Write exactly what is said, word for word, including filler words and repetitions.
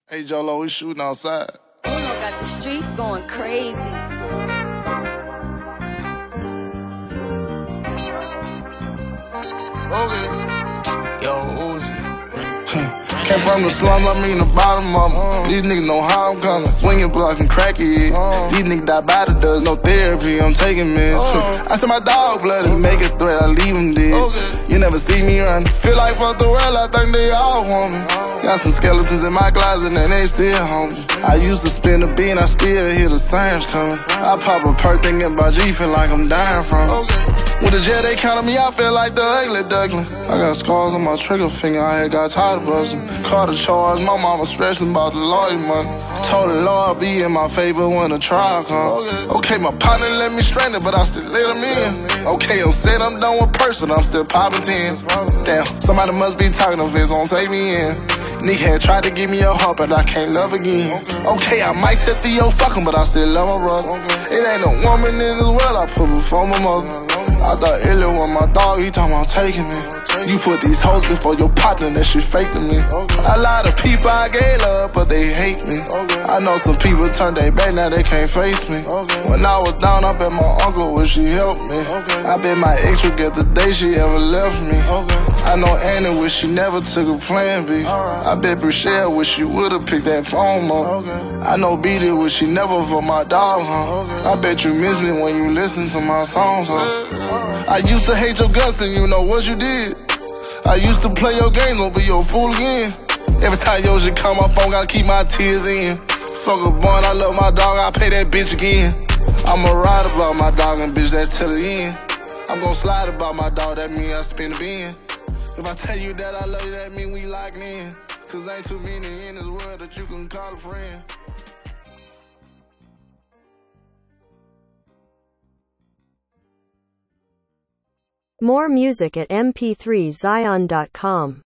Hey, Jolo, we shooting outside. Uno got the streets going crazy. Okay. Yo, Uzi. Came from the slums, I mean the bottom of them. These niggas know how I'm coming. Swinging, blocking, cracking it. These niggas die by the dust. No therapy, I'm taking meds. I said my dog bloody, make a threat, I leave him dead. You never see me run. Feel like fuck the world, I think they all want me. Got some skeletons in my closet and they still homies. I used to spin a bean, I still hear the sirens coming. I pop a perk thinking about G, feel like I'm dying from. With the jet, they counted me, I feel like the ugly duckling. I got scars on my trigger finger, I had got tired of busting. Caught a charge, my mama stressing about the lawyer money. Told the law be in my favor when the trial come. Okay, my partner let me stranded, but I still let him in. Okay, I'm said I'm done with person, I'm still popping tens. Damn, somebody must be talking if it's gon' take me in. Nick had tried to give me a heart, but I can't love again. Okay, I might tell Theo fuck him, but I still love my brother. It ain't a woman in this world I put before my mother. I thought Illy was my dog, he talking about taking me. You put these hoes before your partner, that shit fake to me. A lot of people I gave love, but they hate me. I know some people turned their back, now they can't face me. When I was down, I bet my uncle wish he helped me. I bet my ex forget the day she ever left me. I know Annie wish she never took a plan B. I bet Brichelle wish she would've picked that phone up. I know Beatty wish she never for my dog, huh? I bet you miss me when you listen to my songs, huh? I used to hate your guts and you know what you did. I used to play your games, won't be your fool again. Every time your shit come my phone, gotta keep my tears in. Fuck a bun, I love my dog, I pay that bitch again. I'ma ride about my dog and bitch, that's till the end. I'm gon' slide about my dog, that mean I spin the bin. If I tell you that I love you, that mean we locked in. Cause ain't too many in this world that you can call a friend. More music at m p three zion dot com.